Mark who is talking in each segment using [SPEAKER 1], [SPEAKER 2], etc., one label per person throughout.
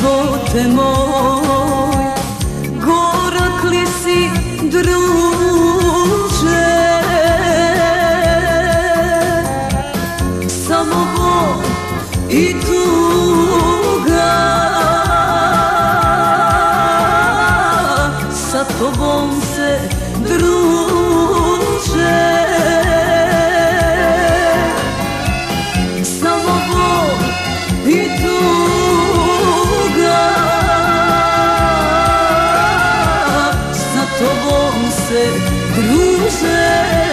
[SPEAKER 1] živote moj, gorak li si druže, samo bol i tuga, sa tobom se druže. Samo bol i tuga, sa tobom se druže.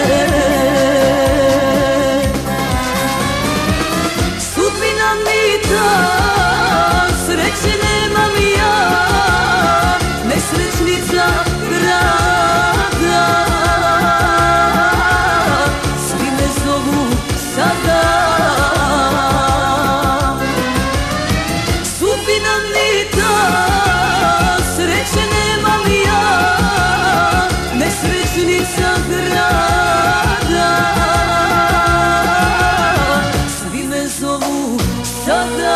[SPEAKER 1] Sudbina mi da, sreće nemam ja, nesrećnica grada. Svi me zovu sada, sudbina mi da, sreće nemam ja, nesrećnica grada. Svi me zovu sada.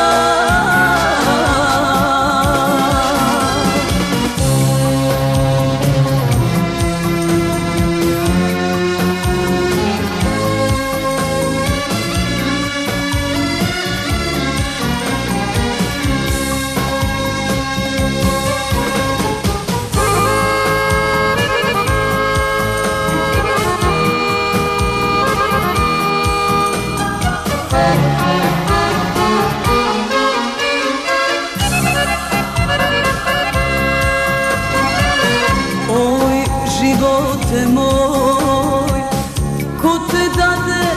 [SPEAKER 1] Živote moj, ko te dade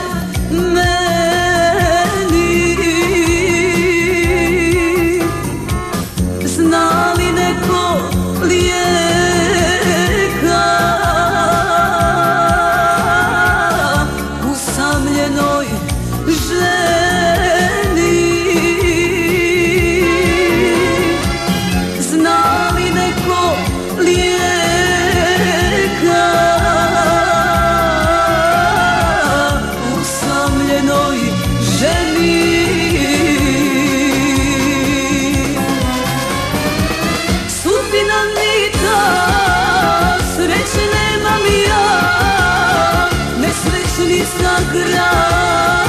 [SPEAKER 1] meni, zna li neko lijeka usamljenoj ženi? Zna li neko lijeka usamljenoj ženi? Sudbina mi da, sreće nemam ja, nesrećnica grada.